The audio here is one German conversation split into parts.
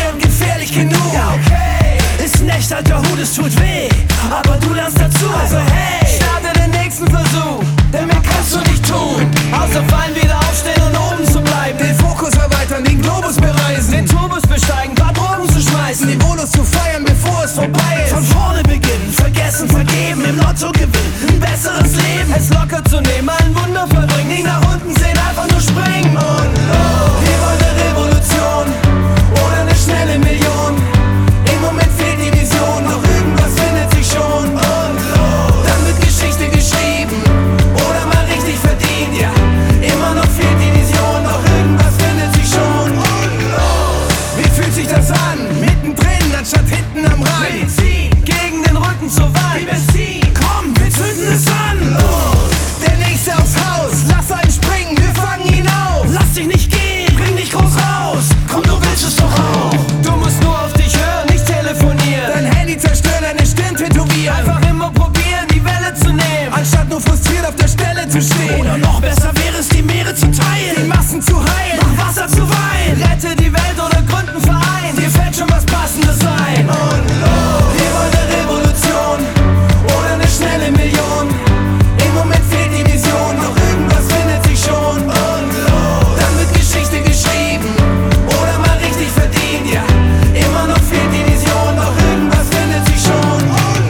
und gefährlich genug. Ja, okay. Ist ein echt alter Hut, es tut weh, aber du lernst dazu. Also hey, starte den nächsten Versuch, denn mehr kannst du nicht tun, außer fallen, wieder aufstehen und oben zu bleiben. Den Fokus erweitern, den Globus bereisen, den Tourbus besteigen, paar Drogen zu schmeißen, den Bonus zu feiern, bevor es vorbei ist. Von vorne beginnen, vergessen, vergeben, im Lotto gewinnen, ein besseres Leben. Es locker zu nehmen, ein Wunder vollbringen, nicht nach unten sehen, einfach nur springen. Und wir wollen eine Revolution oder eine schnelle Million. Im Moment fehlt die Vision, doch irgendwas findet sich schon. Und dann wird Geschichte geschrieben oder mal richtig verdient, ja. Immer noch fehlt die Vision, doch irgendwas findet sich schon. Und wie fühlt sich das an? Mittendrin, anstatt hinten am Rhein. Medizin gegen den Rücken zur Wand. Wie Benzin, komm, wir zünden es an. Der nächste aufs Haus, lass einen springen, wir fangen ihn auf. Lass dich nicht gehen, bring dich groß raus. Komm, du willst es doch auch. Du musst nur auf dich hören, nicht telefonieren. Dein Handy zerstören, deine Stirn tätowieren. Einfach immer probieren, die Welle zu nehmen, anstatt nur frustriert auf der Stelle zu stehen. Oder noch besser wäre es, die Meere zu teilen, die Massen zu heilen, nach Wasser zu weinen. Rette die Welt oder gründ einen Verein, dir fällt schon was Passendes ein. Und wir wollen eine Revolution oder eine schnelle Million. Im Moment fehlt die Vision, doch irgendwas findet sich schon. Und dann wird Geschichte geschrieben oder mal richtig verdient, ja. Immer noch fehlt die Vision, doch irgendwas findet sich schon. Und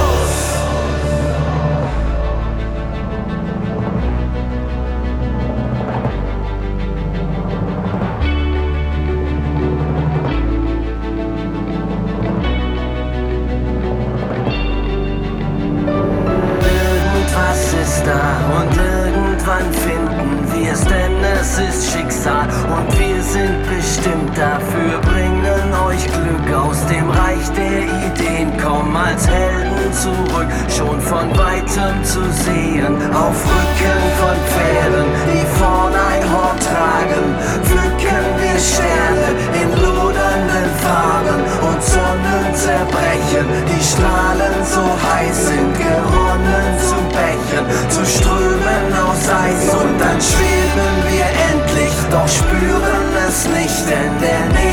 irgendwas ist da und irgendwann finden wir es, denn es ist Schicksal und wir sind bestimmt dafür, bringen euch Glück aus dem Reich der Ideen, kommen als Helden zurück, schon von weitem zu sehen, auf Rücken von Pferden, die vorn ein Horn tragen, pflücken wir Sterne in lodernden Farben und Sonnen zerbrechen, die Strahlen so heiß sind, geronnen zu Bächen, zu Strömen aus Eis und dann schweben wir endlich, doch spüren es nicht, denn der